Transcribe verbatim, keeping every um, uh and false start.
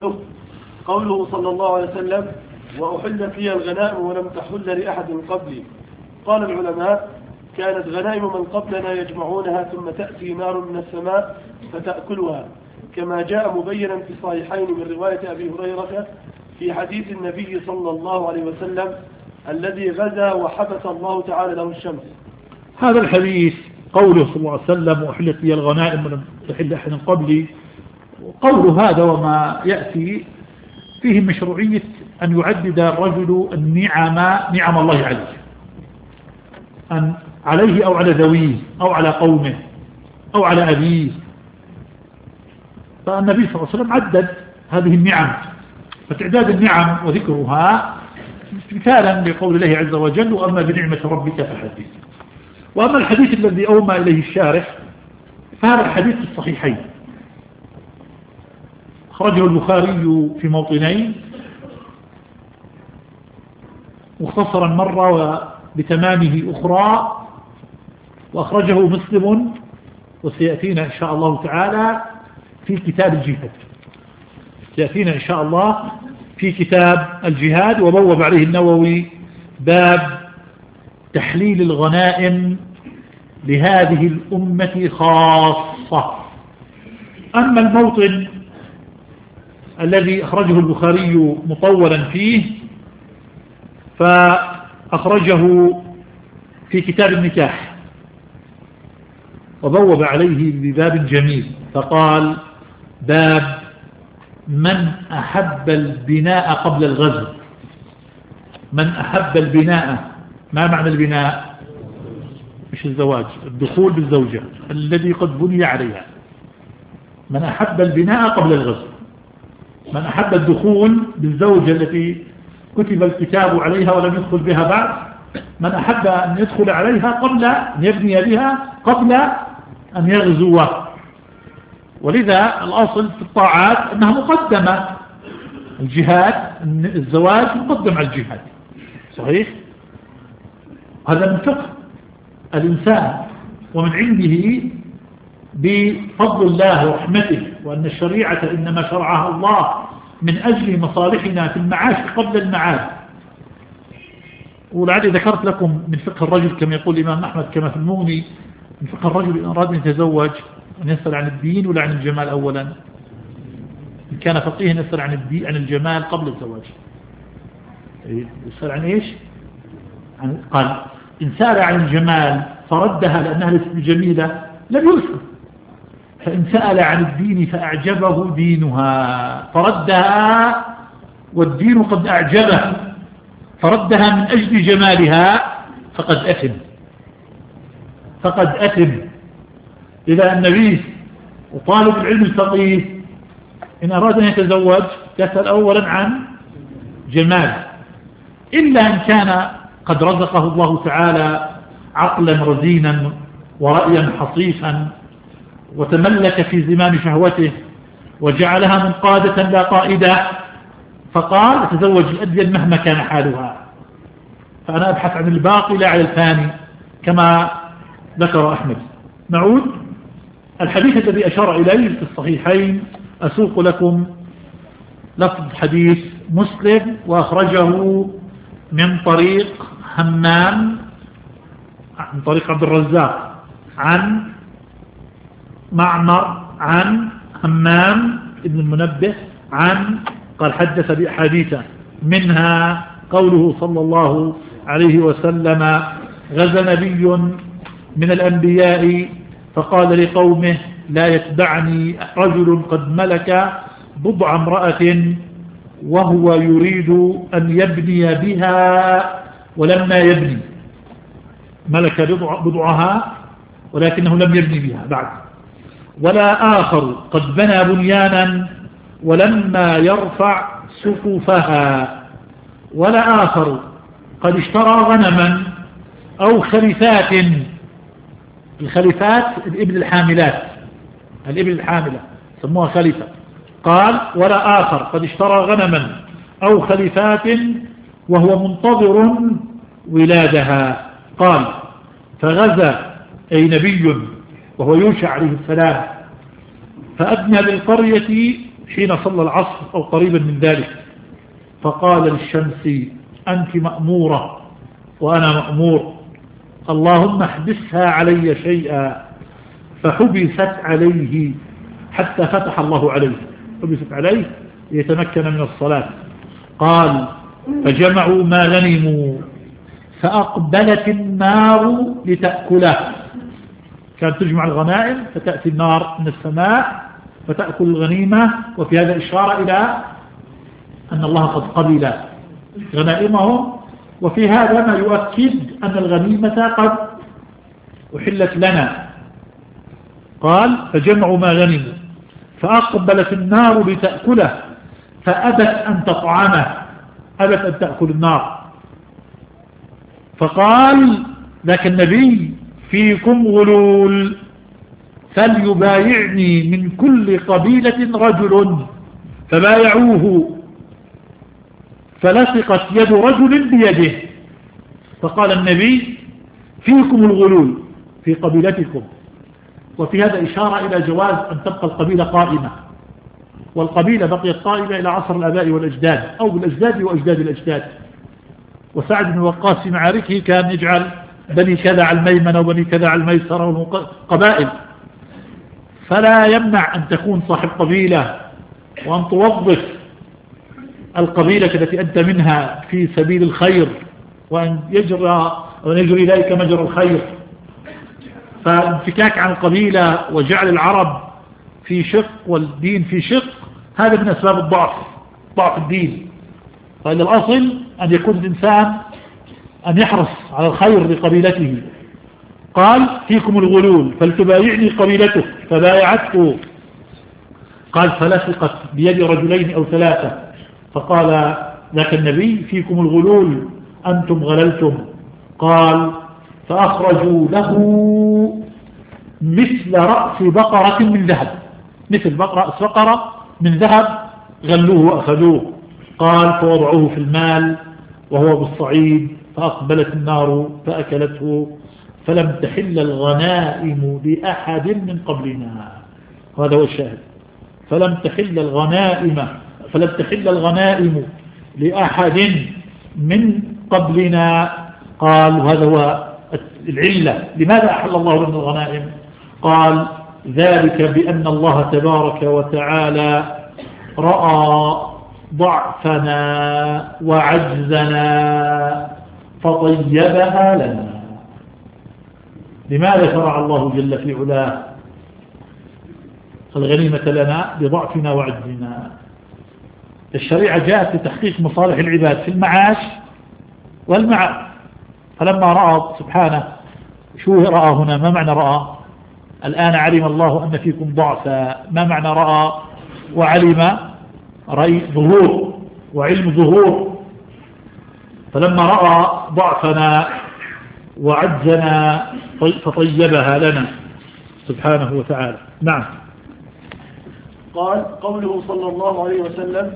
قوله صلى الله عليه وسلم: وأحلت لي الغنائم ولم تحل لأحد من قبلي. قال العلماء: كانت غنائم من قبلنا يجمعونها ثم تأتي نار من السماء فتأكلها، كما جاء مبينا في الصحيحين من رواية أبي هريرة في حديث النبي صلى الله عليه وسلم الذي غزا وحبس الله تعالى له الشمس. هذا الحديث قوله صلى الله عليه وسلم: وأحلت لي الغنائم ولم تحل أحد من قبلي، قول هذا وما يأتي فيه مشروعية أن يعدد الرجل النعم نعم الله عليه، أن عليه أو على ذويه أو على قومه أو على أبيه. فالنبي صلى الله عليه وسلم عدد هذه النعم، فتعداد النعم وذكرها مثالا لقول الله عز وجل: وأما بنعمة ربك فحدث. وأما الحديث الذي أومى إليه الشارح فهذا الحديث في الصحيحين، أخرجه البخاري في موطنين مختصرا مرة وبتمامه أخرى، وأخرجه مسلم وسيأتينا إن شاء الله تعالى في كتاب الجهاد، سيأتينا إن شاء الله في كتاب الجهاد. وبوب عليه النووي باب تحليل الغنائم لهذه الأمة خاصة. أما الموطن الذي أخرجه البخاري مطولا فيه فأخرجه في كتاب النكاح، وبوب عليه بباب جميل فقال: باب من أحب البناء قبل الغزو. من أحب البناء، ما معنى البناء؟ مش الزواج، الدخول بالزوجة الذي قد بني عليها. من أحب البناء قبل الغزو، من أحب الدخول بالزوجة التي كتب الكتاب عليها ولم يدخل بها بعد، من أحب أن يدخل عليها قبل أن يبني بها قبل أن يغزو. ولذا الأصل في الطاعات أنها مقدمة، الجهاد الزواج مقدم على الجهاد، صحيح؟ هذا من فقه الإنسان ومن عنده بفضل الله ورحمته، وأن الشريعة إنما شرعها الله من أجل مصالحنا في المعاش قبل المعاد. ولعلي ذكرت لكم من فقه الرجل كما يقول الإمام أحمد كما في المغني، من فقه الرجل إن أراد أن يتزوج أن يسأل عن الدين ولا عن الجمال أولا. إن كان فقيها يسأل عن الدين عن الجمال قبل الزواج. يسأل عن إيش؟ عن قال إن سأل عن الجمال فردها لأنها ليست جميلة لم يسأل، فإن سأل عن الدين فأعجبه دينها فردها والدين قد أعجبه فردها من أجل جمالها فقد أثم فقد أثم. إذا النبي وطالب العلم الفقيه إن أراد أن يتزوج يسأل أولا عن جمال، إلا إن كان قد رزقه الله تعالى عقلا رزينا ورأيا حصيفا وتملك في زمام شهوته وجعلها منقادة لا قائدة، فقال أتزوج الأدين مهما كان حالها. فأنا أبحث عن الباقي لا على الثاني كما ذكر أحمد. نعود الحديث الذي أشار إليه في الصحيحين، أسوق لكم لفظ حديث مسلم وأخرجه من طريق همام من طريق عبد الرزاق عن معمر عن همام ابن المنبه عن قال حدث بأحاديث منها قوله صلى الله عليه وسلم: غزا نبي من الأنبياء فقال لقومه: لا يتبعني رجل قد ملك بضع امرأة وهو يريد أن يبني بها ولما يبني، ملك بضعها ولكنه لم يبني بها بعد، ولا آخر قد بنى بنيانا ولما يرفع سقفها، ولا آخر قد اشترى غنما أو خلفات. الخلفات الإبل الحاملات، الإبل الحاملة سموها خليفة. قال: ولا آخر قد اشترى غنما أو خلفات وهو منتظر ولادها. قال: فغزا أي نبي وهو يوشع عليه السلام فأدنى للقرية حين صلى العصر أو قريبا من ذلك، فقال للشمس أنت مأمورة وأنا مأمور، اللهم احبسها علي شيئا، فحبست عليه حتى فتح الله عليه، حبست عليه ليتمكن من الصلاة. قال فجمعوا ما غنموا فأقبلت النار لتأكله، كانت تجمع الغنائم فتأتي النار من السماء فتأكل الغنيمة، وفي هذا إشارة إلى أن الله قد قبل غنائمهم، وفي هذا ما يؤكد أن الغنيمة قد أحلت لنا. قال فجمعوا ما غنموا فأقبلت النار لتأكله فأبت أن تطعمه، أبت أن تأكل النار. فقال ذاك النبي فيكم غلول فليبايعني من كل قبيلة رجل، فبايعوه فلصقت يد رجل بيده. فقال النبي فيكم الغلول في قبيلتكم، وفي هذا إشارة إلى جواز أن تبقى القبيلة قائمة، والقبيلة بقيت قائمة إلى عصر الآباء والأجداد أو بالأجداد وأجداد الأجداد. وسعد بن وقاص في معاركه كان يجعل بني كذا على الميمنة وبني كذا على الميسرة قبائل، فلا يمنع أن تكون صاحب قبيلة وأن توظف القبيلة التي أنت منها في سبيل الخير، وأن يجرى وأن يجري إليك مجرى الخير. فالانفكاك عن القبيلة وجعل العرب في شق والدين في شق هذا من أسباب الضعف، ضعف الدين. فإن الأصل أن يكون الإنسان أن يحرص على الخير لقبيلته. قال فيكم الغلول فلتبايعني قبيلته، فبايعته. قال فلصقت بيد رجلين أو ثلاثة، فقال ذاك النبي فيكم الغلول أنتم غللتم. قال فأخرجوا له مثل رأس بقرة من ذهب، مثل رأس بقرة من ذهب غلوه وأخذوه. قال فوضعوه في المال وهو بالصعيد، فأقبلت النار فأكلته، فلم تحل الغنائم لأحد من قبلنا. هذا هو الشاهد، فلم تحل الغنائم فلم تحل الغنائم لأحد من قبلنا. قال وهذا هو العلة لماذا أحل الله لنا الغنائم. قال ذلك بأن الله تبارك وتعالى رأى ضعفنا وعجزنا فطيبها لنا. لماذا شرع الله جل في علاه الغنيمة لنا؟ بضعفنا وعجزنا. الشريعة جاءت لتحقيق مصالح العباد في المعاش والمعاد. فلما رأى سبحانه، شو رأى هنا؟ ما معنى رأى؟ الآن علم الله أن فيكم ضعفا، ما معنى رأى؟ وعلم رأي ظهور وعلم ظهور. فلما رأى ضعفنا وعجزنا فطيبها لنا سبحانه وتعالى. نعم. قال قوله صلى الله عليه وسلم